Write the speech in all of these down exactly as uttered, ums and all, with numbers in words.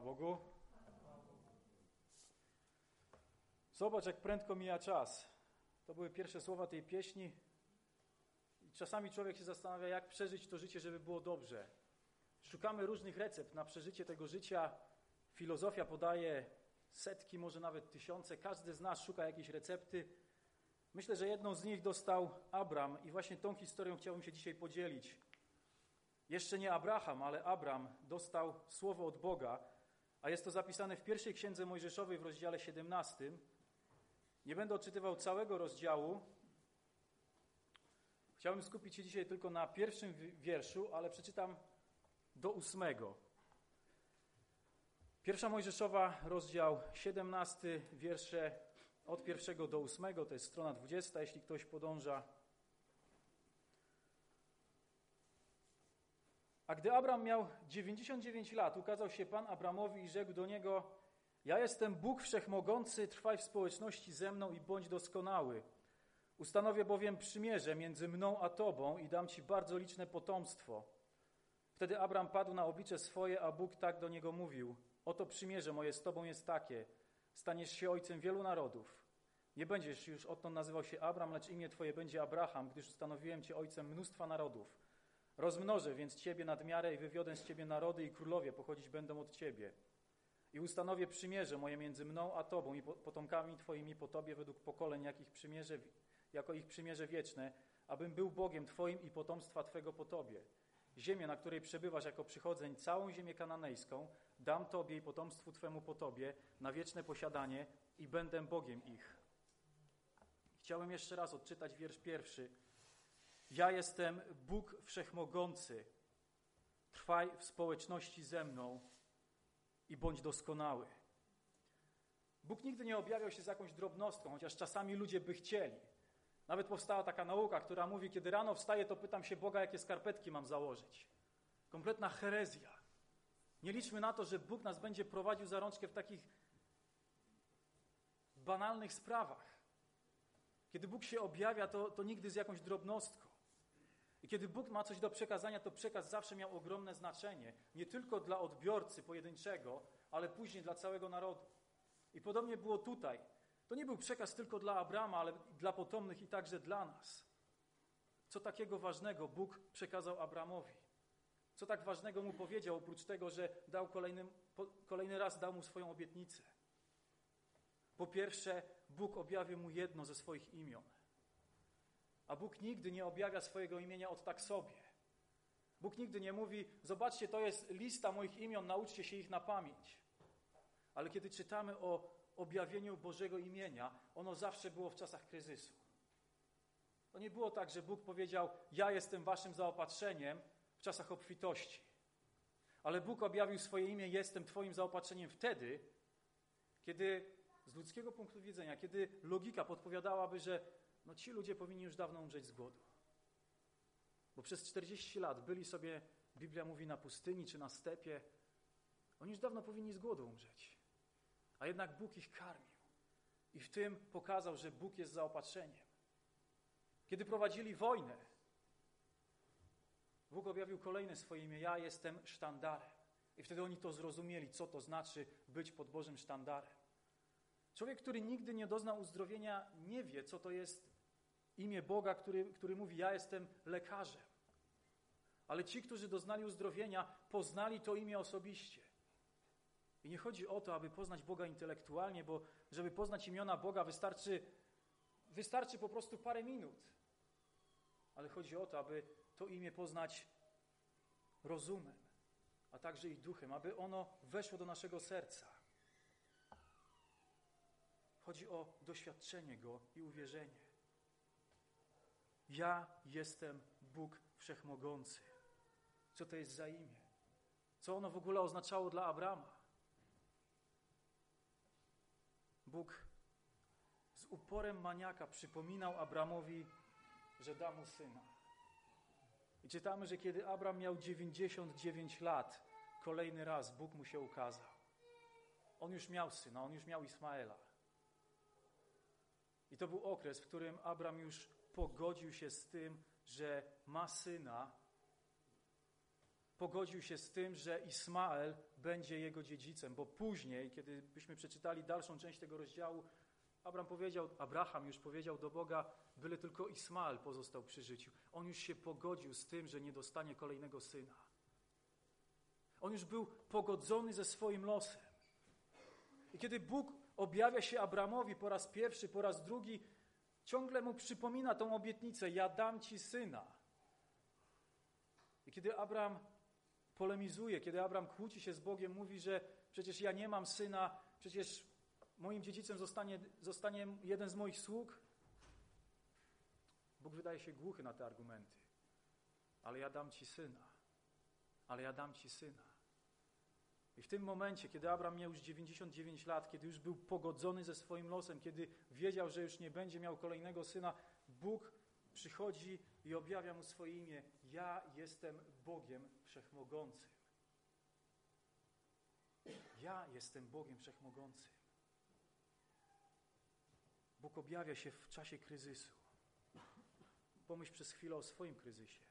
Chwała Bogu. Zobacz, jak prędko mija czas. To były pierwsze słowa tej pieśni. I czasami człowiek się zastanawia, jak przeżyć to życie, żeby było dobrze. Szukamy różnych recept na przeżycie tego życia. Filozofia podaje setki, może nawet tysiące. Każdy z nas szuka jakiejś recepty. Myślę, że jedną z nich dostał Abram i właśnie tą historią chciałbym się dzisiaj podzielić. Jeszcze nie Abraham, ale Abram dostał słowo od Boga, a jest to zapisane w pierwszej księdze Mojżeszowej w rozdziale siedemnastym. Nie będę odczytywał całego rozdziału. Chciałbym skupić się dzisiaj tylko na pierwszym wierszu, ale przeczytam do ósmego. Pierwsza Mojżeszowa, rozdział siedemnasty, wiersze od pierwszego do ósmego, to jest strona dwudziesta, jeśli ktoś podąża. A gdy Abram miał dziewięćdziesiąt dziewięć lat, ukazał się Pan Abramowi i rzekł do niego: Ja jestem Bóg Wszechmogący, trwaj w społeczności ze mną i bądź doskonały. Ustanowię bowiem przymierze między mną a tobą i dam ci bardzo liczne potomstwo. Wtedy Abram padł na oblicze swoje, a Bóg tak do niego mówił: Oto przymierze moje z tobą jest takie, staniesz się ojcem wielu narodów. Nie będziesz już odtąd nazywał się Abram, lecz imię twoje będzie Abraham, gdyż ustanowiłem cię ojcem mnóstwa narodów. Rozmnożę więc ciebie nad miarę i wywiodę z ciebie narody i królowie pochodzić będą od ciebie. I ustanowię przymierze moje między mną a tobą i potomkami twoimi po tobie według pokoleń, jak ich przymierze, jako ich przymierze wieczne, abym był Bogiem twoim i potomstwa twego po tobie. Ziemię, na której przebywasz jako przychodzeń, całą ziemię kananejską, dam tobie i potomstwu twemu po tobie na wieczne posiadanie i będę Bogiem ich. Chciałem jeszcze raz odczytać wiersz pierwszy. Ja jestem Bóg Wszechmogący, trwaj w społeczności ze mną i bądź doskonały. Bóg nigdy nie objawiał się z jakąś drobnostką, chociaż czasami ludzie by chcieli. Nawet powstała taka nauka, która mówi, kiedy rano wstaję, to pytam się Boga, jakie skarpetki mam założyć. Kompletna herezja. Nie liczmy na to, że Bóg nas będzie prowadził za rączkę w takich banalnych sprawach. Kiedy Bóg się objawia, to, to nigdy z jakąś drobnostką. I kiedy Bóg ma coś do przekazania, to przekaz zawsze miał ogromne znaczenie. Nie tylko dla odbiorcy pojedynczego, ale później dla całego narodu. I podobnie było tutaj. To nie był przekaz tylko dla Abrama, ale dla potomnych i także dla nas. Co takiego ważnego Bóg przekazał Abramowi? Co tak ważnego mu powiedział, oprócz tego, że dał kolejny, kolejny raz dał mu swoją obietnicę? Po pierwsze, Bóg objawił mu jedno ze swoich imion. A Bóg nigdy nie objawia swojego imienia od tak sobie. Bóg nigdy nie mówi: zobaczcie, to jest lista moich imion, nauczcie się ich na pamięć. Ale kiedy czytamy o objawieniu Bożego imienia, ono zawsze było w czasach kryzysu. To nie było tak, że Bóg powiedział: ja jestem waszym zaopatrzeniem w czasach obfitości. Ale Bóg objawił swoje imię: jestem twoim zaopatrzeniem wtedy, kiedy z ludzkiego punktu widzenia, kiedy logika podpowiadałaby, że no ci ludzie powinni już dawno umrzeć z głodu. Bo przez czterdzieści lat byli sobie, Biblia mówi, na pustyni czy na stepie. Oni już dawno powinni z głodu umrzeć. A jednak Bóg ich karmił. I w tym pokazał, że Bóg jest zaopatrzeniem. Kiedy prowadzili wojnę, Bóg objawił kolejne swoje imię: ja jestem sztandarem. I wtedy oni to zrozumieli, co to znaczy być pod Bożym sztandarem. Człowiek, który nigdy nie doznał uzdrowienia, nie wie, co to jest imię Boga, który, który mówi: ja jestem lekarzem. Ale ci, którzy doznali uzdrowienia, poznali to imię osobiście. I nie chodzi o to, aby poznać Boga intelektualnie, bo żeby poznać imiona Boga wystarczy, wystarczy po prostu parę minut. Ale chodzi o to, aby to imię poznać rozumem, a także i duchem, aby ono weszło do naszego serca. Chodzi o doświadczenie Go i uwierzenie. Ja jestem Bóg Wszechmogący. Co to jest za imię? Co ono w ogóle oznaczało dla Abrama? Bóg z uporem maniaka przypominał Abramowi, że da mu syna. I czytamy, że kiedy Abram miał dziewięćdziesiąt dziewięć lat, kolejny raz Bóg mu się ukazał. On już miał syna, on już miał Ismaela. I to był okres, w którym Abram już pogodził się z tym, że ma syna pogodził się z tym, że Ismael będzie jego dziedzicem, bo później, kiedy byśmy przeczytali dalszą część tego rozdziału, Abram powiedział, Abraham już powiedział do Boga, byle tylko Ismael pozostał przy życiu. On już się pogodził z tym, że nie dostanie kolejnego syna. On już był pogodzony ze swoim losem. I kiedy Bóg objawia się Abramowi po raz pierwszy, po raz drugi, ciągle mu przypomina tą obietnicę, ja dam ci syna. I kiedy Abram polemizuje, kiedy Abram kłóci się z Bogiem, mówi, że przecież ja nie mam syna, przecież moim dziedzicem zostanie, zostanie jeden z moich sług. Bóg wydaje się głuchy na te argumenty. Ale ja dam ci syna. Ale ja dam ci syna. I w tym momencie, kiedy Abram miał już dziewięćdziesiąt dziewięć lat, kiedy już był pogodzony ze swoim losem, kiedy wiedział, że już nie będzie miał kolejnego syna, Bóg przychodzi i objawia mu swoje imię. Ja jestem Bogiem Wszechmogącym. Ja jestem Bogiem Wszechmogącym. Bóg objawia się w czasie kryzysu. Pomyśl przez chwilę o swoim kryzysie.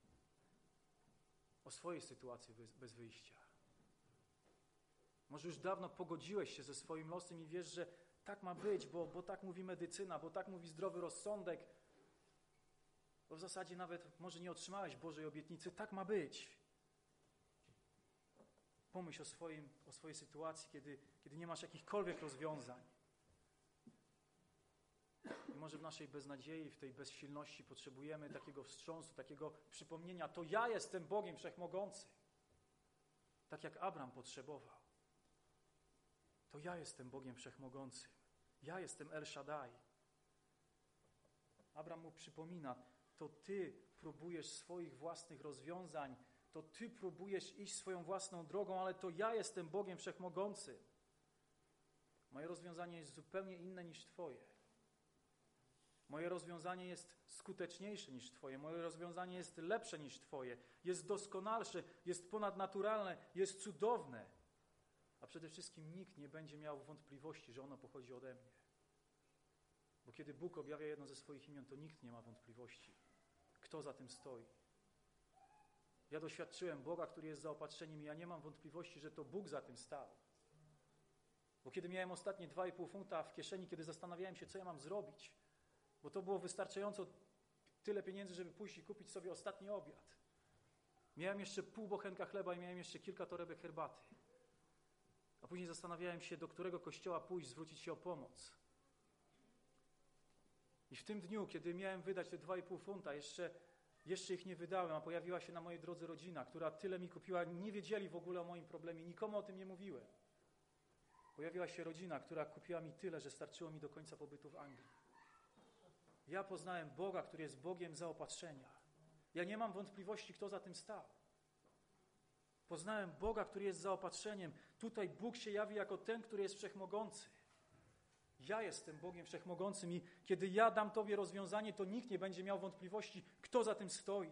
O swojej sytuacji bez, bez wyjścia. Może już dawno pogodziłeś się ze swoim losem i wiesz, że tak ma być, bo, bo tak mówi medycyna, bo tak mówi zdrowy rozsądek. Bo w zasadzie nawet może nie otrzymałeś Bożej obietnicy, tak ma być. Pomyśl o, swoim, o swojej sytuacji, kiedy, kiedy nie masz jakichkolwiek rozwiązań. I może w naszej beznadziei, w tej bezsilności potrzebujemy takiego wstrząsu, takiego przypomnienia. To ja jestem Bogiem Wszechmogącym. Tak jak Abram potrzebował. To ja jestem Bogiem Wszechmogącym. Ja jestem El Shaddai. Abram mu przypomina, to ty próbujesz swoich własnych rozwiązań, to ty próbujesz iść swoją własną drogą, ale to ja jestem Bogiem Wszechmogącym. Moje rozwiązanie jest zupełnie inne niż twoje. Moje rozwiązanie jest skuteczniejsze niż twoje. Moje rozwiązanie jest lepsze niż twoje. Jest doskonalsze, jest ponadnaturalne, jest cudowne. A przede wszystkim nikt nie będzie miał wątpliwości, że ono pochodzi ode mnie. Bo kiedy Bóg objawia jedno ze swoich imion, to nikt nie ma wątpliwości, kto za tym stoi. Ja doświadczyłem Boga, który jest zaopatrzeniem i ja nie mam wątpliwości, że to Bóg za tym stał. Bo kiedy miałem ostatnie dwa i pół funta w kieszeni, kiedy zastanawiałem się, co ja mam zrobić, bo to było wystarczająco tyle pieniędzy, żeby pójść i kupić sobie ostatni obiad. Miałem jeszcze pół bochenka chleba i miałem jeszcze kilka torebek herbaty. A później zastanawiałem się, do którego kościoła pójść, zwrócić się o pomoc. I w tym dniu, kiedy miałem wydać te dwa i pół funta, jeszcze, jeszcze ich nie wydałem, a pojawiła się na mojej drodze rodzina, która tyle mi kupiła, nie wiedzieli w ogóle o moim problemie, nikomu o tym nie mówiłem. Pojawiła się rodzina, która kupiła mi tyle, że starczyło mi do końca pobytu w Anglii. Ja poznałem Boga, który jest Bogiem zaopatrzenia. Ja nie mam wątpliwości, kto za tym stał. Poznałem Boga, który jest zaopatrzeniem. Tutaj Bóg się jawi jako ten, który jest wszechmogący. Ja jestem Bogiem Wszechmogącym i kiedy ja dam Tobie rozwiązanie, to nikt nie będzie miał wątpliwości, kto za tym stoi.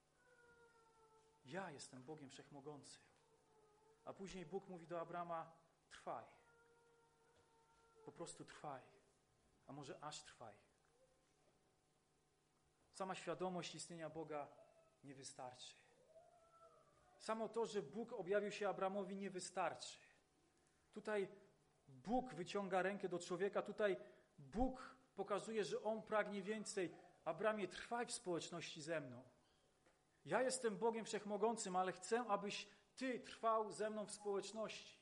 Ja jestem Bogiem Wszechmogącym. A później Bóg mówi do Abrama, trwaj. Po prostu trwaj. A może aż trwaj. Sama świadomość istnienia Boga nie wystarczy. Samo to, że Bóg objawił się Abramowi, nie wystarczy. Tutaj Bóg wyciąga rękę do człowieka, tutaj Bóg pokazuje, że On pragnie więcej. Abramie, trwaj w społeczności ze mną. Ja jestem Bogiem Wszechmogącym, ale chcę, abyś Ty trwał ze mną w społeczności.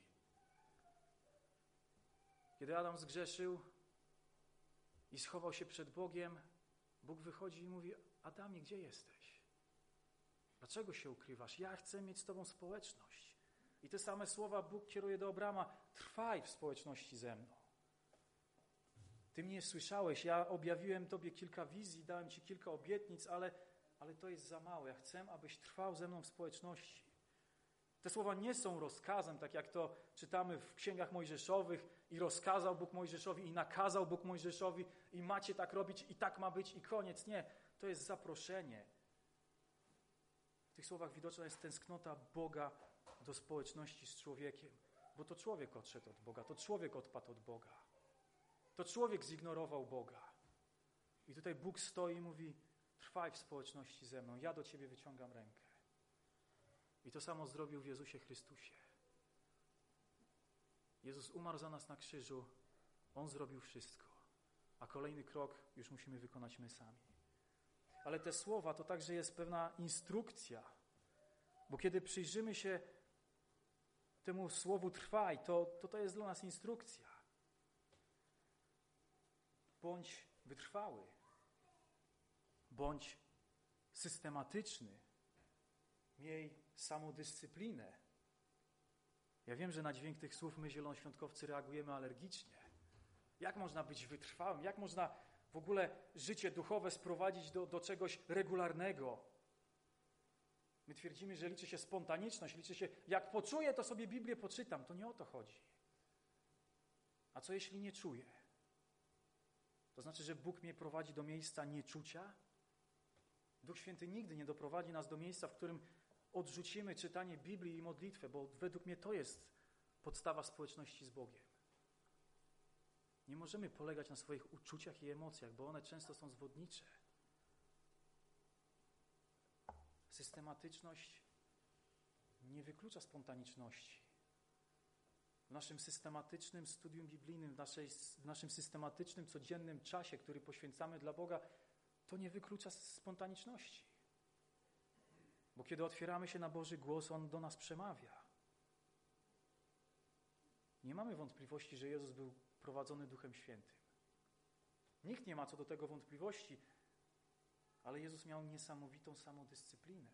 Kiedy Adam zgrzeszył i schował się przed Bogiem, Bóg wychodzi i mówi, Adamie, gdzie jesteś? Dlaczego się ukrywasz? Ja chcę mieć z Tobą społeczność. I te same słowa Bóg kieruje do Abrama, trwaj w społeczności ze mną. Ty mnie słyszałeś, ja objawiłem Tobie kilka wizji, dałem Ci kilka obietnic, ale, ale to jest za mało. Ja chcę, abyś trwał ze mną w społeczności. Te słowa nie są rozkazem, tak jak to czytamy w księgach mojżeszowych i rozkazał Bóg Mojżeszowi i nakazał Bóg Mojżeszowi i macie tak robić i tak ma być i koniec. Nie, to jest zaproszenie. W tych słowach widoczna jest tęsknota Boga do społeczności z człowiekiem, bo to człowiek odszedł od Boga, to człowiek odpadł od Boga. To człowiek zignorował Boga. I tutaj Bóg stoi i mówi, trwaj w społeczności ze mną, ja do Ciebie wyciągam rękę. I I to samo zrobił w Jezusie Chrystusie. Jezus umarł za nas na krzyżu, On zrobił wszystko, a kolejny krok już musimy wykonać my sami. Ale te słowa to także jest pewna instrukcja, bo kiedy przyjrzymy się temu słowu trwaj, to to, to jest dla nas instrukcja. Bądź wytrwały, bądź systematyczny, miej samodyscyplinę. Ja wiem, że na dźwięk tych słów my zielonoświątkowcy reagujemy alergicznie. Jak można być wytrwałym? Jak można w ogóle życie duchowe sprowadzić do, do czegoś regularnego? My twierdzimy, że liczy się spontaniczność, liczy się, jak poczuję, to sobie Biblię poczytam. To nie o to chodzi. A co jeśli nie czuję? To znaczy, że Bóg mnie prowadzi do miejsca nieczucia? Duch Święty nigdy nie doprowadzi nas do miejsca, w którym odrzucimy czytanie Biblii i modlitwę, bo według mnie to jest podstawa społeczności z Bogiem. Nie możemy polegać na swoich uczuciach i emocjach, bo one często są zwodnicze. Systematyczność nie wyklucza spontaniczności. W naszym systematycznym studium biblijnym, w, naszej, w naszym systematycznym, codziennym czasie, który poświęcamy dla Boga, to nie wyklucza spontaniczności. Bo kiedy otwieramy się na Boży głos, On do nas przemawia. Nie mamy wątpliwości, że Jezus był prowadzony Duchem Świętym. Nikt nie ma co do tego wątpliwości, ale Jezus miał niesamowitą samodyscyplinę.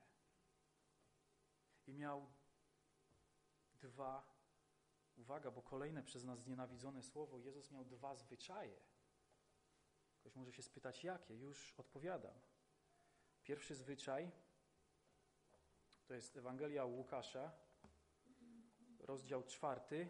I miał dwa, uwaga, bo kolejne przez nas znienawidzone słowo, Jezus miał dwa zwyczaje. Ktoś może się spytać, jakie? Już odpowiadam. Pierwszy zwyczaj to jest Ewangelia Łukasza, rozdział czwarty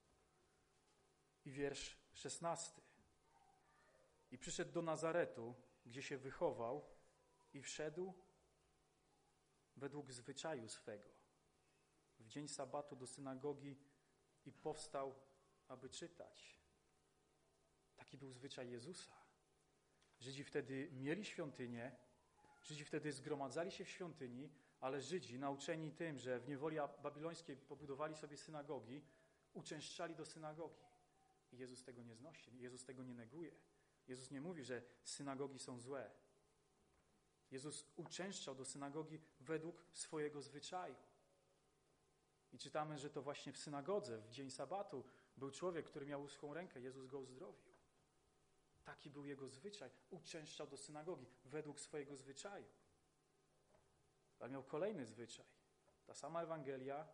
i wiersz szesnasty. I przyszedł do Nazaretu, gdzie się wychował, i wszedł według zwyczaju swego w dzień sabatu do synagogi i powstał, aby czytać. Taki był zwyczaj Jezusa. Żydzi wtedy mieli świątynię, Żydzi wtedy zgromadzali się w świątyni, ale Żydzi, nauczeni tym, że w niewoli babilońskiej pobudowali sobie synagogi, uczęszczali do synagogi. I Jezus tego nie znosi, Jezus tego nie neguje. Jezus nie mówi, że synagogi są złe. Jezus uczęszczał do synagogi według swojego zwyczaju. I czytamy, że to właśnie w synagodze, w dzień sabatu, był człowiek, który miał uschłą rękę, Jezus go uzdrowił. Taki był jego zwyczaj. Uczęszczał do synagogi według swojego zwyczaju. Ale miał kolejny zwyczaj. Ta sama Ewangelia,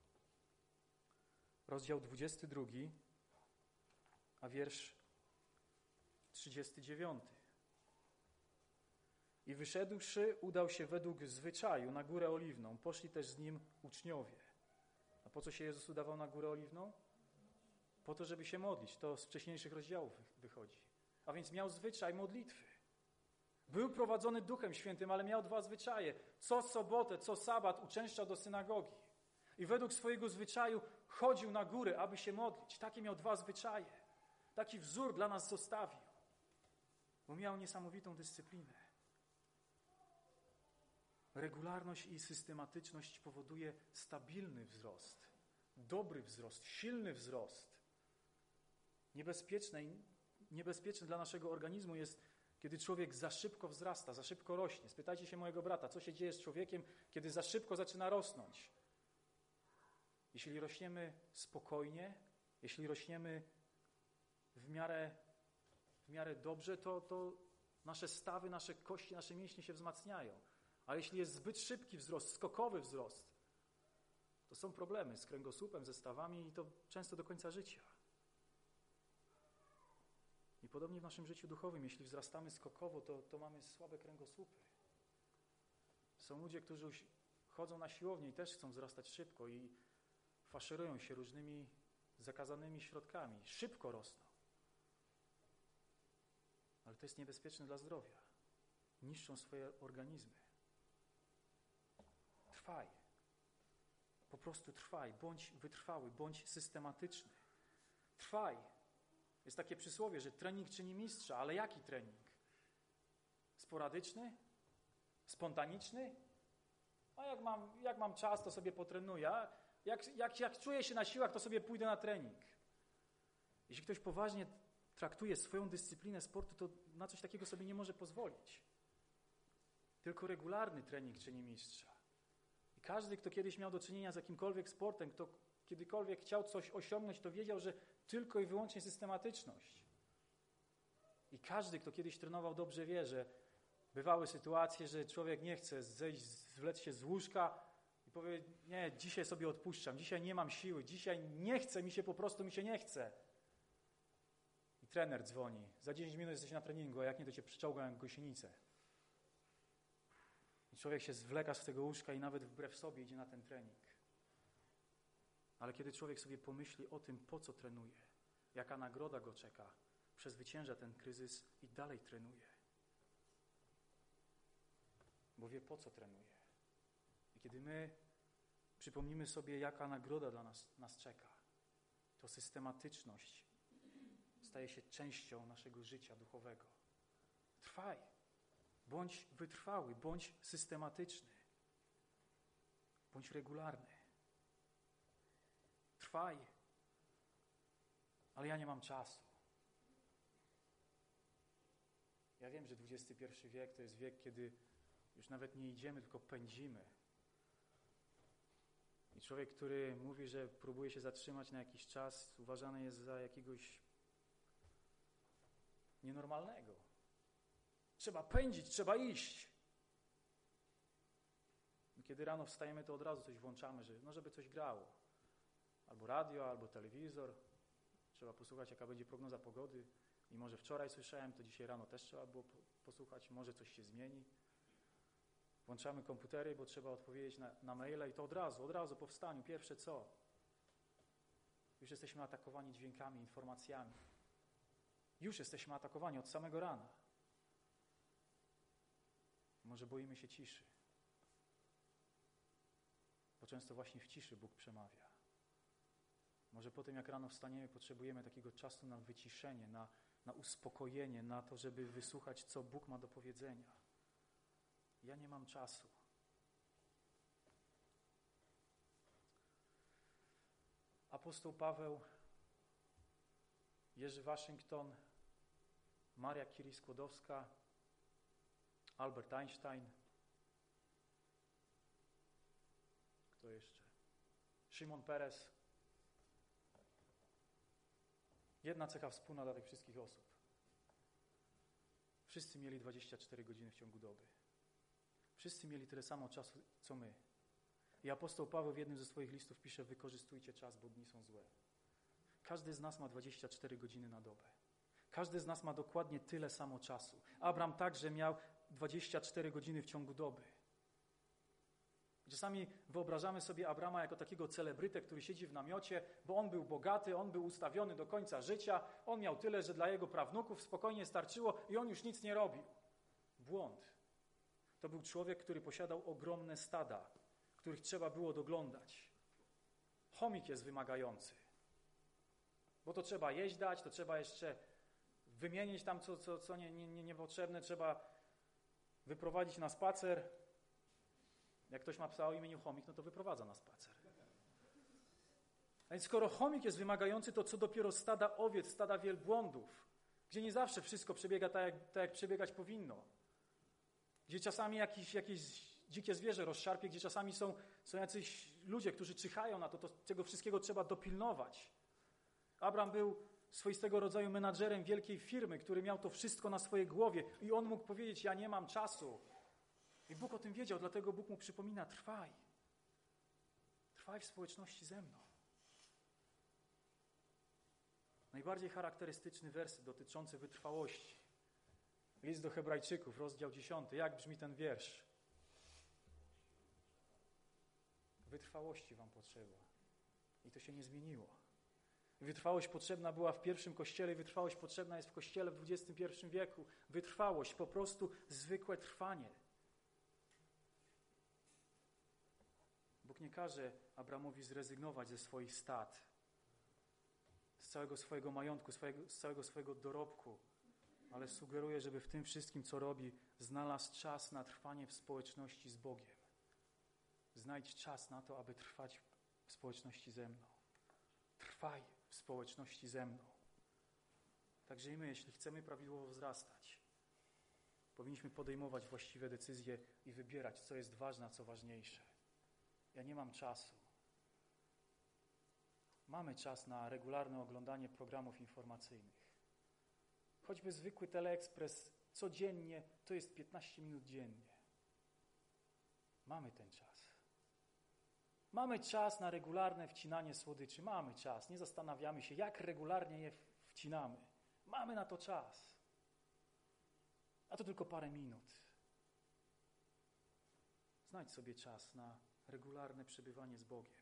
rozdział dwudziesty drugi, a wiersz trzydziesty dziewiąty. I wyszedłszy, udał się według zwyczaju na Górę Oliwną. Poszli też z nim uczniowie. A po co się Jezus udawał na Górę Oliwną? Po to, żeby się modlić. To z wcześniejszych rozdziałów wychodzi. A więc miał zwyczaj modlitwy. Był prowadzony Duchem Świętym, ale miał dwa zwyczaje. Co sobotę, co sabat uczęszczał do synagogi. I według swojego zwyczaju chodził na górę, aby się modlić. Takie miał dwa zwyczaje. Taki wzór dla nas zostawił. Bo miał niesamowitą dyscyplinę. Regularność i systematyczność powoduje stabilny wzrost, dobry wzrost, silny wzrost. Niebezpieczne, niebezpieczne dla naszego organizmu jest, kiedy człowiek za szybko wzrasta, za szybko rośnie. Spytajcie się mojego brata, co się dzieje z człowiekiem, kiedy za szybko zaczyna rosnąć. Jeśli rośniemy spokojnie, jeśli rośniemy w miarę, w miarę dobrze, to, to nasze stawy, nasze kości, nasze mięśnie się wzmacniają. Ale jeśli jest zbyt szybki wzrost, skokowy wzrost, to są problemy z kręgosłupem, ze stawami i to często do końca życia. I podobnie w naszym życiu duchowym, jeśli wzrastamy skokowo, to, to mamy słabe kręgosłupy. Są ludzie, którzy chodzą na siłownię i też chcą wzrastać szybko i faszerują się różnymi zakazanymi środkami. Szybko rosną. Ale to jest niebezpieczne dla zdrowia. Niszczą swoje organizmy. Trwaj. Po prostu trwaj. Bądź wytrwały, bądź systematyczny. Trwaj. Jest takie przysłowie, że trening czyni mistrza, ale jaki trening? Sporadyczny? Spontaniczny? A jak mam, jak mam czas, to sobie potrenuję. A jak, jak, jak czuję się na siłach, to sobie pójdę na trening. Jeśli ktoś poważnie traktuje swoją dyscyplinę sportu, to na coś takiego sobie nie może pozwolić. Tylko regularny trening czyni mistrza. I każdy, kto kiedyś miał do czynienia z jakimkolwiek sportem, kto kiedykolwiek chciał coś osiągnąć, to wiedział, że tylko i wyłącznie systematyczność. I każdy, kto kiedyś trenował, dobrze wie, że bywały sytuacje, że człowiek nie chce zejść, zwlec się z łóżka i powie, nie, dzisiaj sobie odpuszczam, dzisiaj nie mam siły, dzisiaj nie chce mi się, po prostu mi się nie chce. I trener dzwoni, za dziesięć minut jesteś na treningu, a jak nie, to cię przyczołgam jak gąsienicę. I człowiek się zwleka z tego łóżka i nawet wbrew sobie idzie na ten trening. Ale kiedy człowiek sobie pomyśli o tym, po co trenuje, jaka nagroda go czeka, przezwycięża ten kryzys i dalej trenuje. Bo wie, po co trenuje. I kiedy my przypomnimy sobie, jaka nagroda dla nas, nas czeka, to systematyczność staje się częścią naszego życia duchowego. Trwaj. Bądź wytrwały, bądź systematyczny. Bądź regularny. Trwaj. Ale ja nie mam czasu. Ja wiem, że dwudziesty pierwszy wiek to jest wiek, kiedy już nawet nie idziemy, tylko pędzimy. I człowiek, który mówi, że próbuje się zatrzymać na jakiś czas, uważany jest za jakiegoś nienormalnego. Trzeba pędzić, trzeba iść. I kiedy rano wstajemy, to od razu coś włączamy, że, no żeby coś grało. Albo radio, albo telewizor. Trzeba posłuchać, jaka będzie prognoza pogody. I może wczoraj słyszałem, to dzisiaj rano też trzeba było posłuchać, może coś się zmieni. Włączamy komputery, bo trzeba odpowiedzieć na, na maile i to od razu, od razu po wstaniu. Pierwsze co? Już jesteśmy atakowani dźwiękami, informacjami. Już jesteśmy atakowani od samego rana. Może boimy się ciszy. Bo często właśnie w ciszy Bóg przemawia. Może po tym, jak rano wstaniemy, potrzebujemy takiego czasu na wyciszenie, na, na uspokojenie, na to, żeby wysłuchać, co Bóg ma do powiedzenia. Ja nie mam czasu. Apostoł Paweł, Jerzy Waszyngton, Maria Curie-Skłodowska, Albert Einstein. Kto jeszcze? Szymon Peres. Jedna cecha wspólna dla tych wszystkich osób. Wszyscy mieli dwadzieścia cztery godziny w ciągu doby. Wszyscy mieli tyle samo czasu, co my. I apostoł Paweł w jednym ze swoich listów pisze: wykorzystujcie czas, bo dni są złe. Każdy z nas ma dwadzieścia cztery godziny na dobę. Każdy z nas ma dokładnie tyle samo czasu. Abraham także miał dwadzieścia cztery godziny w ciągu doby. Czasami wyobrażamy sobie Abrama jako takiego celebrytę, który siedzi w namiocie, bo on był bogaty, on był ustawiony do końca życia, on miał tyle, że dla jego prawnuków spokojnie starczyło i on już nic nie robił. Błąd. To był człowiek, który posiadał ogromne stada, których trzeba było doglądać. Chomik jest wymagający, bo to trzeba jeść dać, to trzeba jeszcze wymienić tam, co, co, co nie, nie, niepotrzebne, trzeba wyprowadzić na spacer. Jak ktoś ma psa o imieniu Chomik, no to wyprowadza na spacer. A więc skoro chomik jest wymagający, to co dopiero stada owiec, stada wielbłądów, gdzie nie zawsze wszystko przebiega tak, jak, tak, jak przebiegać powinno. Gdzie czasami jakiś, jakieś dzikie zwierzę rozszarpie, gdzie czasami są, są jacyś ludzie, którzy czyhają na to, to tego wszystkiego trzeba dopilnować. Abraham był swoistego rodzaju menadżerem wielkiej firmy, który miał to wszystko na swojej głowie i on mógł powiedzieć: ja nie mam czasu. I Bóg o tym wiedział, dlatego Bóg mu przypomina: trwaj. Trwaj w społeczności ze mną. Najbardziej charakterystyczny werset dotyczący wytrwałości. List do Hebrajczyków, rozdział dziesiąty. Jak brzmi ten wiersz? Wytrwałości wam potrzeba. I to się nie zmieniło. Wytrwałość potrzebna była w pierwszym kościele, wytrwałość potrzebna jest w kościele w dwudziestym pierwszym wieku. Wytrwałość, po prostu zwykłe trwanie. Bóg nie każe Abramowi zrezygnować ze swoich stad, z całego swojego majątku, swojego, z całego swojego dorobku, ale sugeruje, żeby w tym wszystkim, co robi, znalazł czas na trwanie w społeczności z Bogiem. znajdź czas na to, aby trwać w społeczności ze mną. Trwaj w społeczności ze mną. Także i my, jeśli chcemy prawidłowo wzrastać, powinniśmy podejmować właściwe decyzje i wybierać, co jest ważne, a co ważniejsze. Ja nie mam czasu. Mamy czas na regularne oglądanie programów informacyjnych. Choćby zwykły teleekspres codziennie to jest piętnaście minut dziennie. Mamy ten czas. Mamy czas na regularne wcinanie słodyczy. Mamy czas. Nie zastanawiamy się, jak regularnie je wcinamy. Mamy na to czas. A to tylko parę minut. Znajdź sobie czas na regularne przebywanie z Bogiem.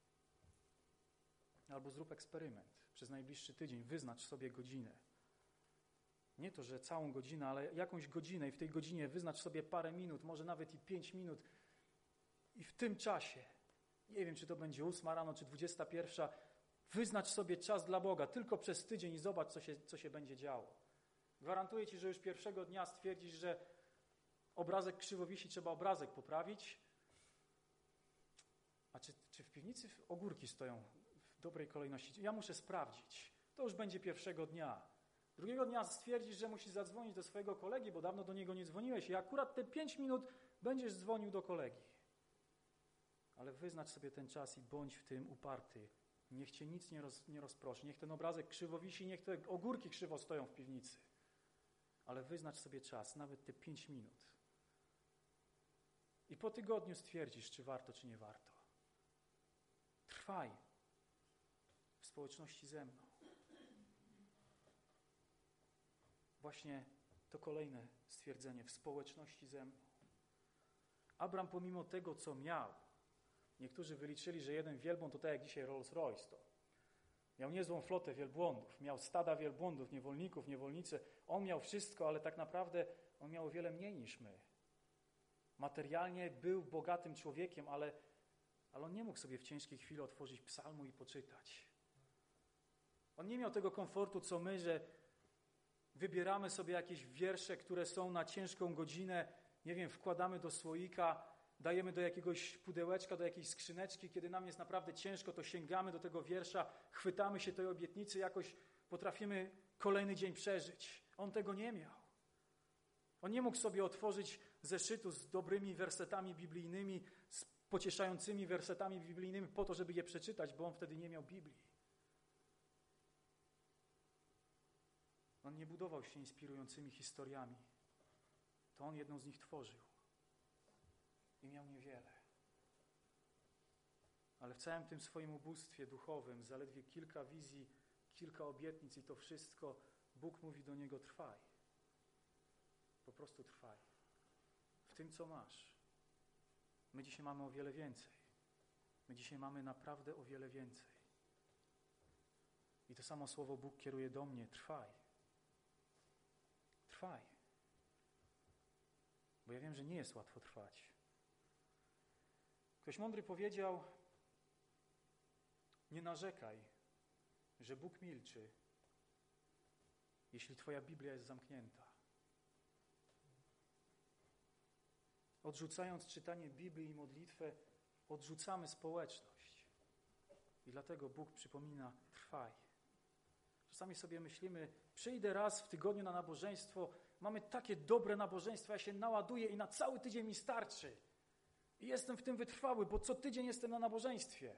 Albo zrób eksperyment. Przez najbliższy tydzień wyznacz sobie godzinę. Nie to, że całą godzinę, ale jakąś godzinę i w tej godzinie wyznacz sobie parę minut, może nawet i pięć minut. I w tym czasie, nie wiem, czy to będzie ósma rano, czy dwudziesta pierwsza, wyznacz sobie czas dla Boga tylko przez tydzień i zobacz, co się, co się będzie działo. Gwarantuję Ci, że już pierwszego dnia stwierdzisz, że obrazek krzywo wisi, trzeba obrazek poprawić. A czy, czy w piwnicy ogórki stoją w dobrej kolejności? Ja muszę sprawdzić. To już będzie pierwszego dnia. Drugiego dnia stwierdzisz, że musisz zadzwonić do swojego kolegi, bo dawno do niego nie dzwoniłeś i akurat te pięć minut będziesz dzwonił do kolegi. Ale wyznacz sobie ten czas i bądź w tym uparty. Niech Cię nic nie, roz, nie rozproszy. Niech ten obrazek krzywo wisi, niech te ogórki krzywo stoją w piwnicy. Ale wyznacz sobie czas, nawet te pięć minut. I po tygodniu stwierdzisz, czy warto, czy nie warto. Trwaj w społeczności ze mną. Właśnie to kolejne stwierdzenie, w społeczności ze mną. Abram pomimo tego, co miał, niektórzy wyliczyli, że jeden wielbłąd to tak jak dzisiaj Rolls Royce to. Miał niezłą flotę wielbłądów, miał stada wielbłądów, niewolników, niewolnice. On miał wszystko, ale tak naprawdę on miał o wiele mniej niż my. Materialnie był bogatym człowiekiem, ale, ale on nie mógł sobie w ciężkiej chwili otworzyć psalmu i poczytać. On nie miał tego komfortu, co my, że wybieramy sobie jakieś wiersze, które są na ciężką godzinę, nie wiem, wkładamy do słoika, dajemy do jakiegoś pudełeczka, do jakiejś skrzyneczki, kiedy nam jest naprawdę ciężko, to sięgamy do tego wiersza, chwytamy się tej obietnicy, jakoś potrafimy kolejny dzień przeżyć. On tego nie miał. On nie mógł sobie otworzyć zeszytu z dobrymi wersetami biblijnymi, z pocieszającymi wersetami biblijnymi po to, żeby je przeczytać, bo on wtedy nie miał Biblii. On nie budował się inspirującymi historiami. To on jedną z nich tworzył. I miał niewiele. Ale w całym tym swoim ubóstwie duchowym, zaledwie kilka wizji, kilka obietnic i to wszystko, Bóg mówi do niego: trwaj. Po prostu trwaj. W tym, co masz. My dzisiaj mamy o wiele więcej. My dzisiaj mamy naprawdę o wiele więcej. I to samo słowo Bóg kieruje do mnie: trwaj. Trwaj. Bo ja wiem, że nie jest łatwo trwać. Ktoś mądry powiedział: nie narzekaj, że Bóg milczy, jeśli twoja Biblia jest zamknięta. Odrzucając czytanie Biblii i modlitwę, odrzucamy społeczność. I dlatego Bóg przypomina: trwaj. Czasami sobie myślimy: przyjdę raz w tygodniu na nabożeństwo, mamy takie dobre nabożeństwo, ja się naładuję i na cały tydzień mi starczy. I jestem w tym wytrwały, bo co tydzień jestem na nabożeństwie.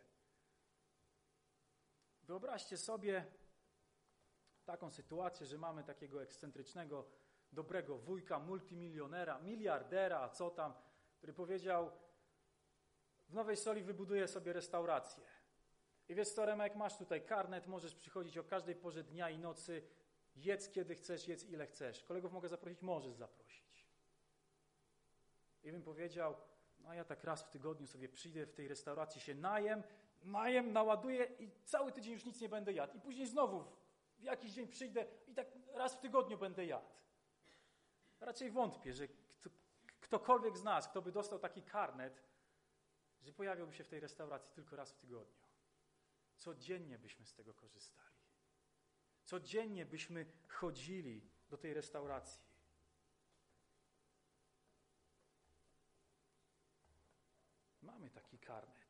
Wyobraźcie sobie taką sytuację, że mamy takiego ekscentrycznego, dobrego wujka, multimilionera, miliardera, a co tam, który powiedział: w Nowej Soli wybuduję sobie restaurację. I wiesz co, Remek, masz tutaj karnet, możesz przychodzić o każdej porze dnia i nocy, jedz kiedy chcesz, jedz ile chcesz. Kolegów mogę zaprosić? Możesz zaprosić. I bym powiedział: no ja tak raz w tygodniu sobie przyjdę w tej restauracji, się najem, najem, naładuję i cały tydzień już nic nie będę jadł. I później znowu w jakiś dzień przyjdę i tak raz w tygodniu będę jadł. Raczej wątpię, że kto, ktokolwiek z nas, kto by dostał taki karnet, że pojawiłby się w tej restauracji tylko raz w tygodniu. Codziennie byśmy z tego korzystali. Codziennie byśmy chodzili do tej restauracji. Mamy Mamy taki karnet.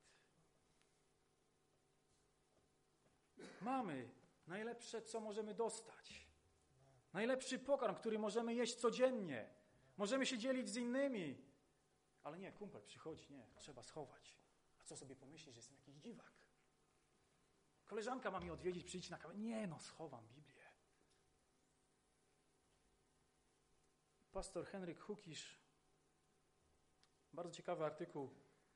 Mamy najlepsze, co możemy dostać. Najlepszy pokarm, który możemy jeść codziennie. Możemy się dzielić z innymi. Ale nie, kumpel przychodzi, nie, trzeba schować. A co sobie pomyśli, że jestem jakiś dziwak? Koleżanka ma mnie odwiedzić, przyjść na kawę. Nie, no schowam Biblię. Pastor Henryk Hukisz, bardzo ciekawy artykuł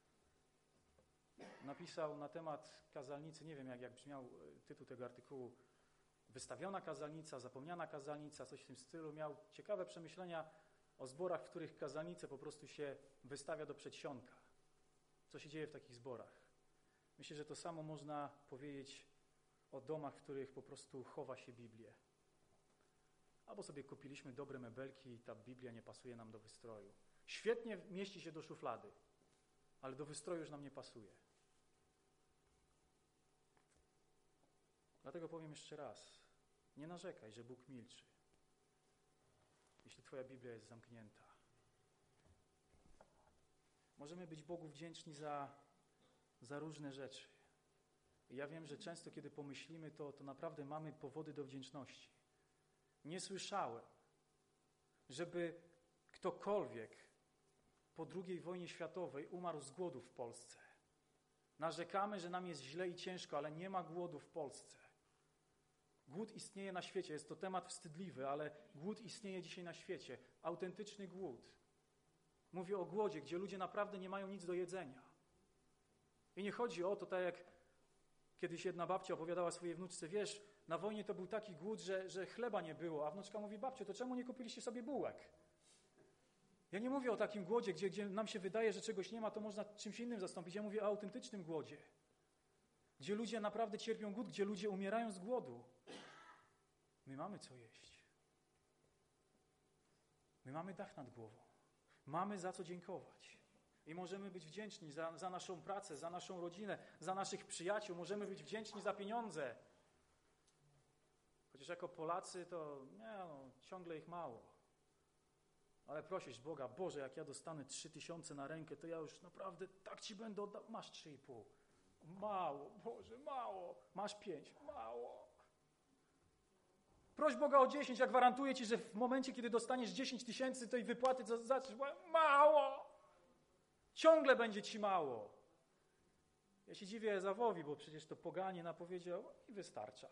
napisał na temat kazalnicy. Nie wiem, jak, jak brzmiał tytuł tego artykułu. Wystawiona kazalnica, zapomniana kazalnica, coś w tym stylu. Miał ciekawe przemyślenia o zborach, w których kazalnicę po prostu się wystawia do przedsionka. Co się dzieje w takich zborach? Myślę, że to samo można powiedzieć o domach, w których po prostu chowa się Biblię. Albo sobie kupiliśmy dobre mebelki i ta Biblia nie pasuje nam do wystroju. Świetnie mieści się do szuflady, ale do wystroju już nam nie pasuje. Dlatego powiem jeszcze raz, nie narzekaj, że Bóg milczy, jeśli twoja Biblia jest zamknięta. Możemy być Bogu wdzięczni za, za różne rzeczy. I ja wiem, że często, kiedy pomyślimy, to, to naprawdę mamy powody do wdzięczności. Nie słyszałem, żeby ktokolwiek po drugiej wojnie światowej umarł z głodu w Polsce. Narzekamy, że nam jest źle i ciężko, ale nie ma głodu w Polsce. Głód istnieje na świecie, jest to temat wstydliwy, ale głód istnieje dzisiaj na świecie. Autentyczny głód. Mówię o głodzie, gdzie ludzie naprawdę nie mają nic do jedzenia. I nie chodzi o to, tak jak kiedyś jedna babcia opowiadała swojej wnuczce, wiesz, na wojnie to był taki głód, że, że chleba nie było, a wnuczka mówi, babciu, to czemu nie kupiliście sobie bułek? Ja nie mówię o takim głodzie, gdzie, gdzie nam się wydaje, że czegoś nie ma, to można czymś innym zastąpić. Ja mówię o autentycznym głodzie, gdzie ludzie naprawdę cierpią głód, gdzie ludzie umierają z głodu. My mamy co jeść. My mamy dach nad głową. Mamy za co dziękować. I możemy być wdzięczni za, za naszą pracę, za naszą rodzinę, za naszych przyjaciół. Możemy być wdzięczni za pieniądze. Chociaż jako Polacy to nie, no, ciągle ich mało. Ale prosisz Boga, Boże, jak ja dostanę trzy tysiące na rękę, to ja już naprawdę tak Ci będę oddał. Masz trzy i pół. Mało, Boże, mało. Masz pięć. Mało. Proś Boga o dziesięć, ja gwarantuję Ci, że w momencie, kiedy dostaniesz dziesięć tysięcy, to i wypłaty zaczniesz, mało. Ciągle będzie Ci mało. Ja się dziwię Ezawowi, bo przecież to poganie napowiedział i wystarcza.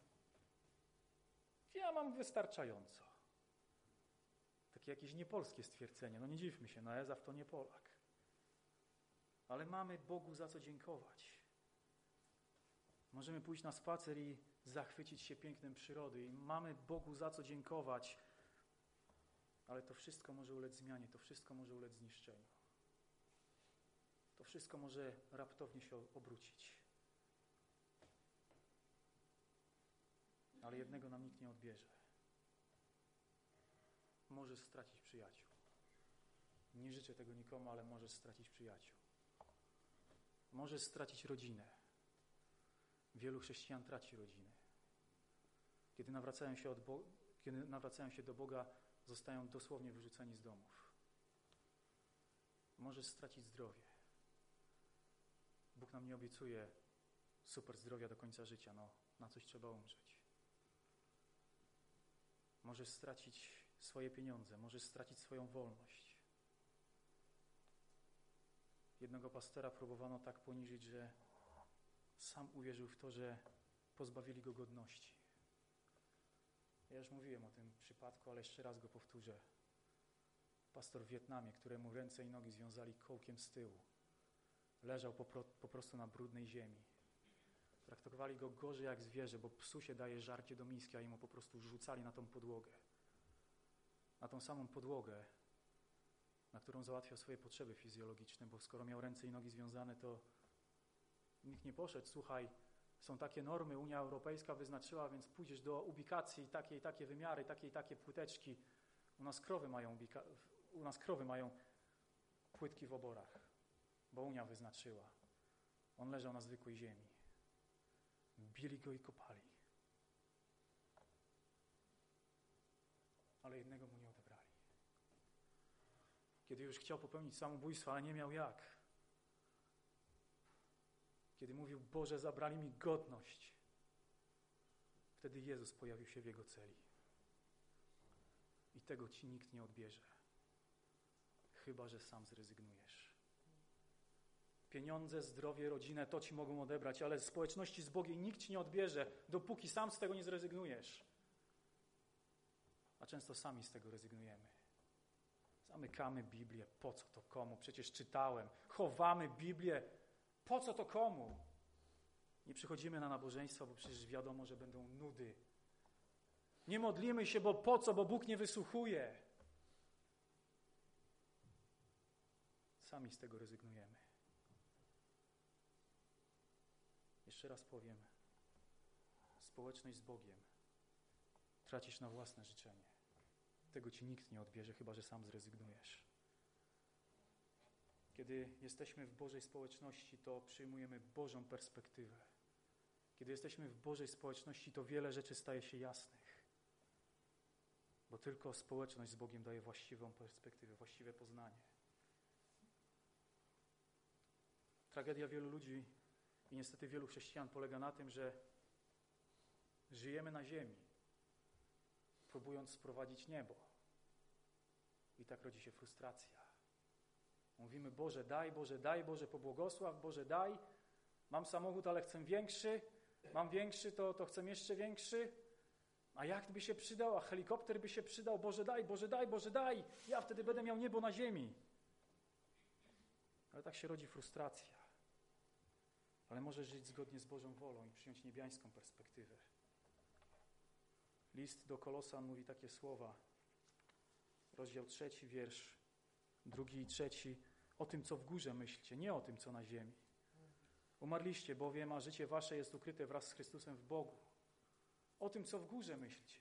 Ja mam wystarczająco. Takie jakieś niepolskie stwierdzenie. No nie dziwmy się, no Ezaw to nie Polak. Ale mamy Bogu za co dziękować. Możemy pójść na spacer i zachwycić się pięknem przyrody. I mamy Bogu za co dziękować. Ale to wszystko może ulec zmianie, to wszystko może ulec zniszczeniu. To wszystko może raptownie się obrócić. Ale jednego nam nikt nie odbierze. Możesz stracić przyjaciół. Nie życzę tego nikomu, ale możesz stracić przyjaciół. Możesz stracić rodzinę. Wielu chrześcijan traci rodziny. Kiedy nawracają się, od Bo- kiedy nawracają się do Boga, zostają dosłownie wyrzuceni z domów. Możesz stracić zdrowie. Bóg nam nie obiecuje super zdrowia do końca życia. No, na coś trzeba umrzeć. Możesz stracić swoje pieniądze, możesz stracić swoją wolność. Jednego pastora próbowano tak poniżyć, że sam uwierzył w to, że pozbawili go godności. Ja już mówiłem o tym przypadku, ale jeszcze raz go powtórzę. Pastor w Wietnamie, któremu ręce i nogi związali kołkiem z tyłu, leżał po, pro, po prostu na brudnej ziemi. Traktowali go gorzej jak zwierzę, bo psu się daje żarcie do miski, a jemu po prostu rzucali na tą podłogę. Na tą samą podłogę, na którą załatwiał swoje potrzeby fizjologiczne, bo skoro miał ręce i nogi związane, to nikt nie poszedł, słuchaj, są takie normy, Unia Europejska wyznaczyła, więc pójdziesz do ubikacji, takie i takie wymiary, takie i takie płyteczki. U nas krowy mają, ubika- u nas krowy mają płytki w oborach, bo Unia wyznaczyła. On leżał na zwykłej ziemi. Bili go i kopali. Ale jednego mu nie odebrali. Kiedy już chciał popełnić samobójstwo, ale nie miał jak. kiedy mówił: Boże, zabrali mi godność, wtedy Jezus pojawił się w jego celi. I tego ci nikt nie odbierze, chyba że sam zrezygnujesz. Pieniądze, zdrowie, rodzinę to ci mogą odebrać, ale społeczności z Bogiem nikt ci nie odbierze, dopóki sam z tego nie zrezygnujesz. A często sami z tego rezygnujemy. Zamykamy Biblię. Po co to komu? Przecież czytałem. Chowamy Biblię. Po co to komu? Nie przychodzimy na nabożeństwo, bo przecież wiadomo, że będą nudy. Nie modlimy się, bo po co? Bo Bóg nie wysłuchuje. Sami z tego rezygnujemy. Jeszcze raz powiem. Społeczność z Bogiem tracisz na własne życzenie. Tego ci nikt nie odbierze, chyba że sam zrezygnujesz. Kiedy jesteśmy w Bożej społeczności, to przyjmujemy Bożą perspektywę. Kiedy jesteśmy w Bożej społeczności, to wiele rzeczy staje się jasnych. Bo tylko społeczność z Bogiem daje właściwą perspektywę, właściwe poznanie. Tragedia wielu ludzi i niestety wielu chrześcijan polega na tym, że żyjemy na ziemi, próbując sprowadzić niebo. I tak rodzi się frustracja. Mówimy: Boże daj, Boże daj, Boże pobłogosław, Boże daj. Mam samochód, ale chcę większy. Mam większy, to, to chcę jeszcze większy. A jacht by się przydał, a helikopter by się przydał. Boże daj, Boże daj, Boże daj. Ja wtedy będę miał niebo na ziemi. Ale tak się rodzi frustracja. Ale możesz żyć zgodnie z Bożą wolą i przyjąć niebiańską perspektywę. List do Kolosan mówi takie słowa. Rozdział trzeci, wiersz drugi i trzeci. O tym, co w górze myślcie, nie o tym, co na ziemi. Umarliście bowiem, a życie wasze jest ukryte wraz z Chrystusem w Bogu. O tym, co w górze myślcie.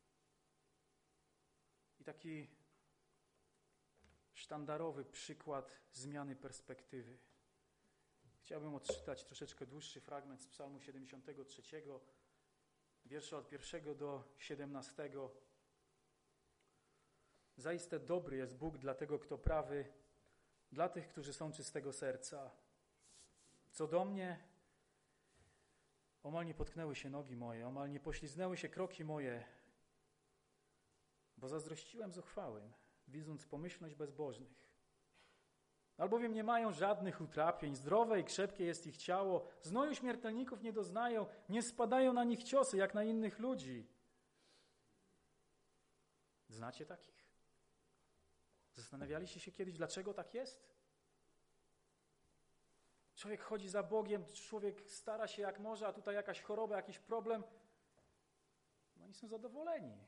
I taki sztandarowy przykład zmiany perspektywy. Chciałbym odczytać troszeczkę dłuższy fragment z Psalmu siedemdziesiątego trzeciego, wiersze od pierwszego do siedemnastego. Zaiste dobry jest Bóg dla tego, kto prawy, dla tych, którzy są czystego serca. Co do mnie, omal nie potknęły się nogi moje, omal nie pośliznęły się kroki moje, bo zazdrościłem zuchwałym, widząc pomyślność bezbożnych. Albowiem nie mają żadnych utrapień, zdrowe i krzepkie jest ich ciało, znoju śmiertelników nie doznają, nie spadają na nich ciosy, jak na innych ludzi. Znacie takich? Zastanawialiście się kiedyś, dlaczego tak jest? Człowiek chodzi za Bogiem, człowiek stara się jak może, a tutaj jakaś choroba, jakiś problem. No oni są zadowoleni.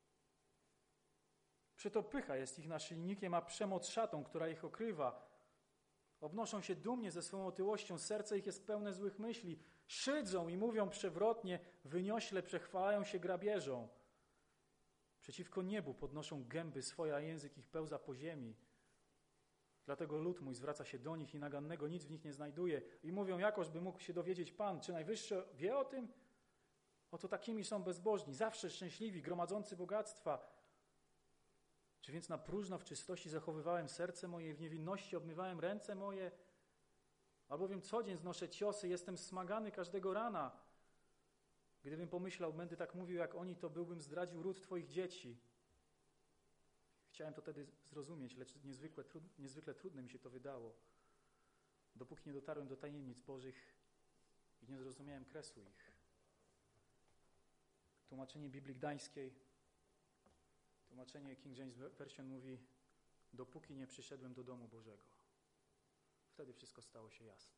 Przeto pycha jest ich naszyjnikiem, a przemoc szatą, która ich okrywa. Obnoszą się dumnie ze swą otyłością, serce ich jest pełne złych myśli. Szydzą i mówią przewrotnie, wyniośle przechwalają się grabieżą. Przeciwko niebu podnoszą gęby swoje, a język ich pełza po ziemi. Dlatego lud mój zwraca się do nich i nagannego nic w nich nie znajduje. I mówią, jakoż by mógł się dowiedzieć Pan, czy Najwyższy wie o tym? Oto takimi są bezbożni, zawsze szczęśliwi, gromadzący bogactwa. Czy więc na próżno w czystości zachowywałem serce moje i w niewinności obmywałem ręce moje? Albowiem co dzień znoszę ciosy, jestem smagany każdego rana. Gdybym pomyślał, będę tak mówił jak oni, to byłbym zdradził ród Twoich dzieci. Chciałem to wtedy zrozumieć, lecz niezwykle, trud, niezwykle trudne mi się to wydało, dopóki nie dotarłem do tajemnic Bożych i nie zrozumiałem kresu ich. Tłumaczenie Biblii Gdańskiej, tłumaczenie King James Version mówi: dopóki nie przyszedłem do domu Bożego. Wtedy wszystko stało się jasne.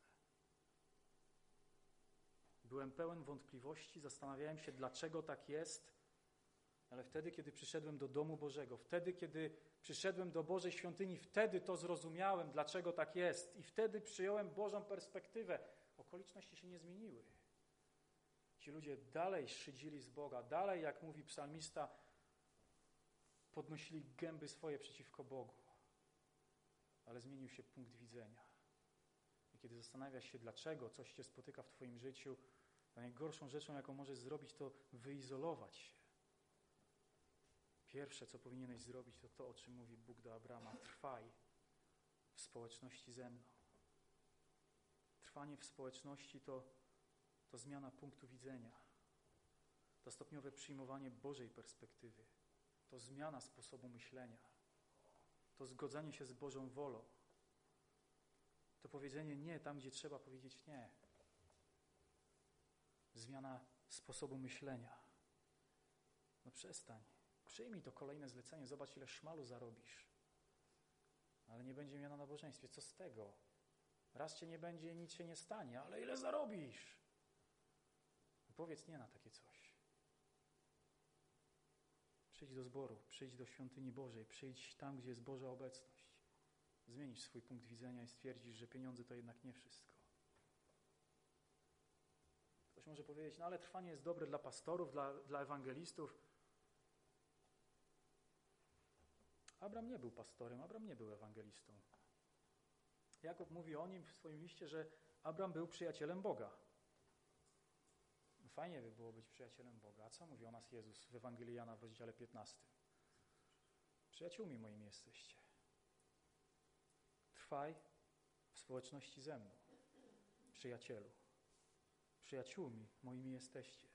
Byłem pełen wątpliwości, zastanawiałem się, dlaczego tak jest, ale wtedy, kiedy przyszedłem do domu Bożego, wtedy, kiedy przyszedłem do Bożej świątyni, wtedy to zrozumiałem, dlaczego tak jest i wtedy przyjąłem Bożą perspektywę. Okoliczności się nie zmieniły. Ci ludzie dalej szydzili z Boga, dalej, jak mówi psalmista, podnosili gęby swoje przeciwko Bogu. Ale zmienił się punkt widzenia. I kiedy zastanawiasz się, dlaczego coś cię spotyka w twoim życiu, to najgorszą rzeczą, jaką możesz zrobić, to wyizolować się. Pierwsze, co powinieneś zrobić, to to, o czym mówi Bóg do Abrama. Trwaj w społeczności ze mną. trwanie w społeczności to, to zmiana punktu widzenia. To stopniowe przyjmowanie Bożej perspektywy. To zmiana sposobu myślenia. To zgodzenie się z Bożą wolą. To powiedzenie nie tam, gdzie trzeba powiedzieć nie. Zmiana sposobu myślenia. No przestań. Przyjmij to kolejne zlecenie. Zobacz, ile szmalu zarobisz. Ale nie będzie mnie na nabożeństwie. Co z tego? Raz cię nie będzie, nic się nie stanie. Ale ile zarobisz? Powiedz nie na takie coś. Przyjdź do zboru, przyjdź do świątyni Bożej, przyjdź tam, gdzie jest Boża obecność. Zmienisz swój punkt widzenia i stwierdzisz, że pieniądze to jednak nie wszystko. Ktoś może powiedzieć, no ale trwanie jest dobre dla pastorów, dla, dla ewangelistów. Abraham nie był pastorem, Abraham nie był ewangelistą. Jakub mówi o nim w swoim liście, że Abraham był przyjacielem Boga. Fajnie by było być przyjacielem Boga. A co mówi o nas Jezus w Ewangelii Jana w rozdziale piętnastym? Przyjaciółmi moimi jesteście. Trwaj w społeczności ze mną, przyjacielu. Przyjaciółmi moimi jesteście.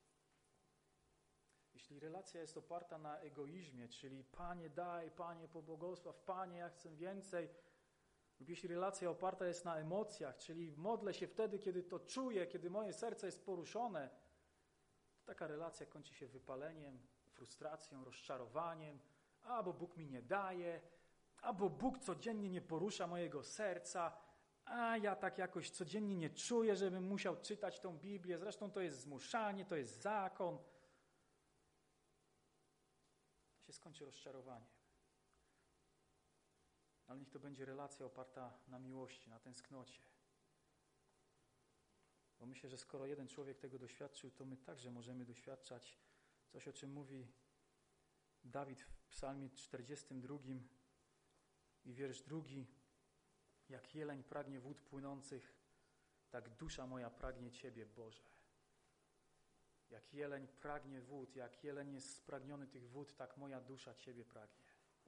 Jeśli relacja jest oparta na egoizmie, czyli Panie daj, Panie pobłogosław, Panie ja chcę więcej, lub jeśli relacja oparta jest na emocjach, czyli modlę się wtedy, kiedy to czuję, kiedy moje serce jest poruszone, to taka relacja kończy się wypaleniem, frustracją, rozczarowaniem, albo Bóg mi nie daje, albo Bóg codziennie nie porusza mojego serca, a ja tak jakoś codziennie nie czuję, żebym musiał czytać tą Biblię, zresztą to jest zmuszanie, to jest zakon. To się skończy rozczarowaniem. Ale niech to będzie relacja oparta na miłości, na tęsknocie. Bo myślę, że skoro jeden człowiek tego doświadczył, to my także możemy doświadczać coś, o czym mówi Dawid w psalmie czterdziestym drugim i wiersz drugi. Jak jeleń pragnie wód płynących, tak dusza moja pragnie Ciebie, Boże. Jak jeleń pragnie wód, jak jeleń jest spragniony tych wód, tak moja dusza Ciebie pragnie.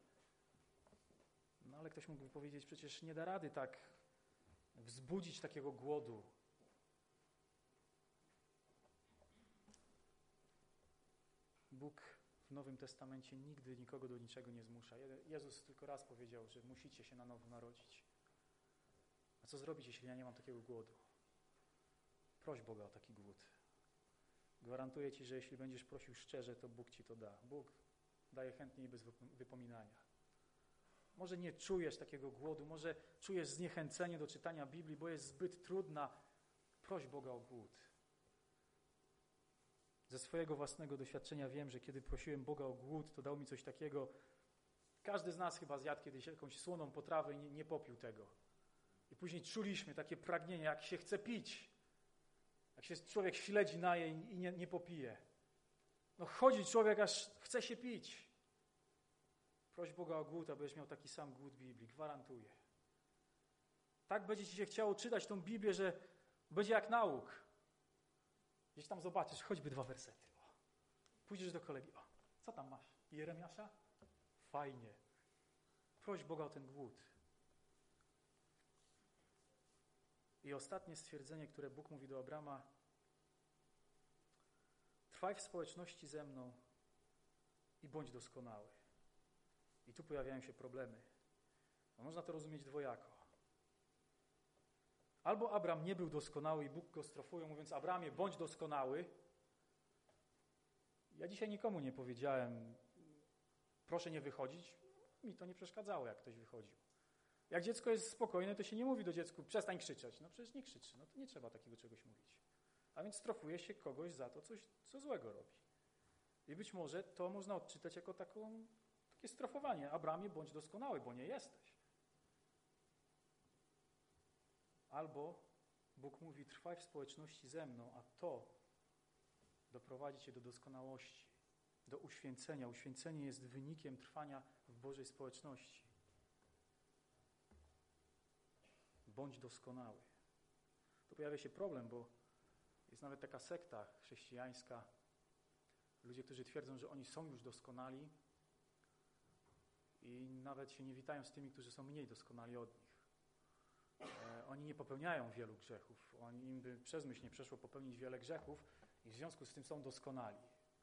No ale ktoś mógłby powiedzieć, przecież nie da rady tak wzbudzić takiego głodu. Bóg w Nowym Testamencie nigdy nikogo do niczego nie zmusza. Jezus tylko raz powiedział, że musicie się na nowo narodzić. A co zrobić, jeśli ja nie mam takiego głodu? Proś Boga o taki głód. Gwarantuję Ci, że jeśli będziesz prosił szczerze, to Bóg Ci to da. Bóg daje chętnie i bez wypominania. Może nie czujesz takiego głodu, może czujesz zniechęcenie do czytania Biblii, bo jest zbyt trudna. Proś Boga o głód. Ze swojego własnego doświadczenia wiem, że kiedy prosiłem Boga o głód, to dał mi coś takiego. Każdy z nas chyba zjadł kiedyś jakąś słoną potrawę i nie, nie popił tego. I później czuliśmy takie pragnienie, jak się chce pić. Jak się człowiek śledzi naje i nie, nie popije. No chodzi człowiek, aż chce się pić. Proś Boga o głód, abyś miał taki sam głód Biblii. Gwarantuję. Tak będzie Ci się chciało czytać tą Biblię, że będzie jak nauk. Gdzieś tam zobaczysz, choćby dwa wersety. O. Pójdziesz do kolegi. O, co tam masz? Jeremiasza? Fajnie. Proś Boga o ten głód. I ostatnie stwierdzenie, które Bóg mówi do Abrama. Trwaj w społeczności ze mną i bądź doskonały. I tu pojawiają się problemy. No, można to rozumieć dwojako. Albo Abram nie był doskonały i Bóg go strofuje, mówiąc: Abramie, bądź doskonały. Ja dzisiaj nikomu nie powiedziałem: proszę nie wychodzić. Mi to nie przeszkadzało, jak ktoś wychodził. Jak dziecko jest spokojne, to się nie mówi do dziecku: przestań krzyczeć. No przecież nie krzyczy, no to nie trzeba takiego czegoś mówić. A więc strofuje się kogoś za to, coś, co złego robi. I być może to można odczytać jako taką, takie strofowanie. Abramie, bądź doskonały, bo nie jesteś. Albo Bóg mówi: trwaj w społeczności ze mną, a to doprowadzi Cię do doskonałości, do uświęcenia. Uświęcenie jest wynikiem trwania w Bożej społeczności. Bądź doskonały. Tu pojawia się problem, bo jest nawet taka sekta chrześcijańska, ludzie, którzy twierdzą, że oni są już doskonali i nawet się nie witają z tymi, którzy są mniej doskonali od nich. e, oni nie popełniają wielu grzechów. Oni, im by przez myśl nie przeszło popełnić wiele grzechów i w związku z tym są doskonali.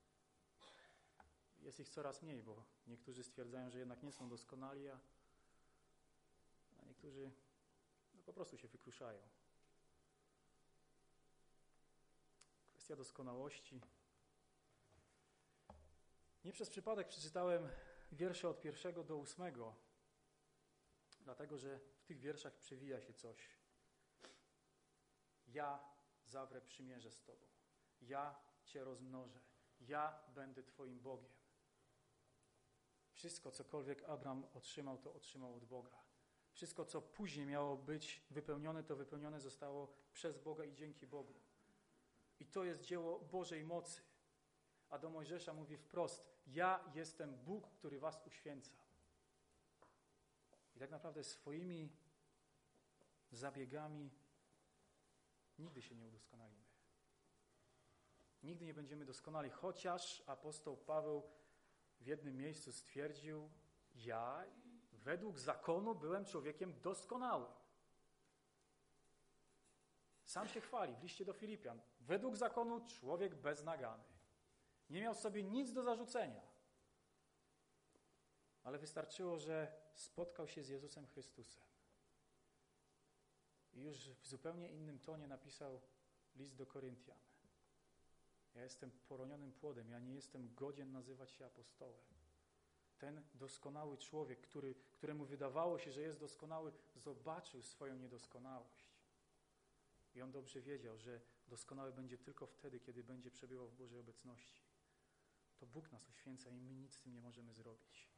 Jest ich coraz mniej, bo niektórzy stwierdzają, że jednak nie są doskonali, a, a niektórzy no, po prostu się wykruszają. Kwestia doskonałości. Nie przez przypadek przeczytałem wiersze od pierwszego do ósmego, dlatego że w tych wierszach przewija się coś. Ja zawrę przymierze z Tobą. Ja Cię rozmnożę. Ja będę Twoim Bogiem. Wszystko, cokolwiek Abram otrzymał, to otrzymał od Boga. Wszystko, co później miało być wypełnione, to wypełnione zostało przez Boga i dzięki Bogu. I to jest dzieło Bożej mocy. A do Mojżesza mówi wprost, ja jestem Bóg, który was uświęca. I tak naprawdę swoimi zabiegami nigdy się nie udoskonalimy. Nigdy nie będziemy doskonali, chociaż apostoł Paweł w jednym miejscu stwierdził, ja według zakonu byłem człowiekiem doskonałym. Sam się chwali w liście do Filipian. Według zakonu człowiek beznagany. Nie miał sobie nic do zarzucenia. Ale wystarczyło, że spotkał się z Jezusem Chrystusem. I już w zupełnie innym tonie napisał list do Koryntian. Ja jestem poronionym płodem, ja nie jestem godzien nazywać się apostołem. Ten doskonały człowiek, który, któremu wydawało się, że jest doskonały, zobaczył swoją niedoskonałość. I on dobrze wiedział, że doskonały będzie tylko wtedy, kiedy będzie przebywał w Bożej obecności. To Bóg nas uświęca i my nic z tym nie możemy zrobić.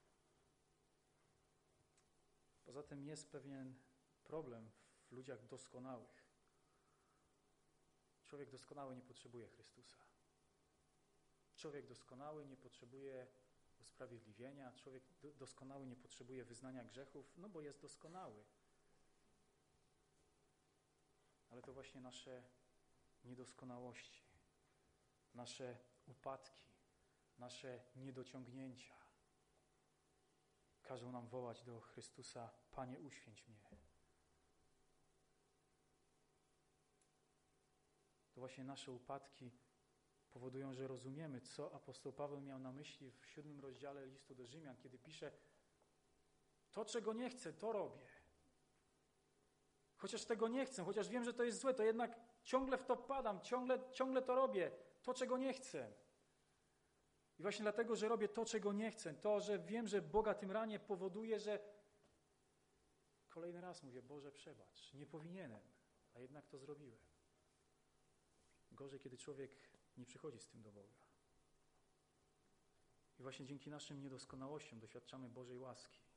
Poza tym jest pewien problem w ludziach doskonałych. Człowiek doskonały nie potrzebuje Chrystusa. Człowiek doskonały nie potrzebuje usprawiedliwienia. Człowiek doskonały nie potrzebuje wyznania grzechów, no bo jest doskonały. Ale to właśnie nasze niedoskonałości, nasze upadki, nasze niedociągnięcia każą nam wołać do Chrystusa, Panie, uświęć mnie. To właśnie nasze upadki powodują, że rozumiemy, co apostoł Paweł miał na myśli w siódmym rozdziale listu do Rzymian, kiedy pisze, to, czego nie chcę, to robię. Chociaż tego nie chcę, chociaż wiem, że to jest złe, to jednak ciągle w to padam, ciągle, ciągle to robię, to, czego nie chcę. I właśnie dlatego, że robię to, czego nie chcę, to, że wiem, że Boga tym ranię, powoduje, że kolejny raz mówię, Boże, przebacz, nie powinienem, a jednak to zrobiłem. Gorzej, kiedy człowiek nie przychodzi z tym do Boga. I właśnie dzięki naszym niedoskonałościom doświadczamy Bożej łaski.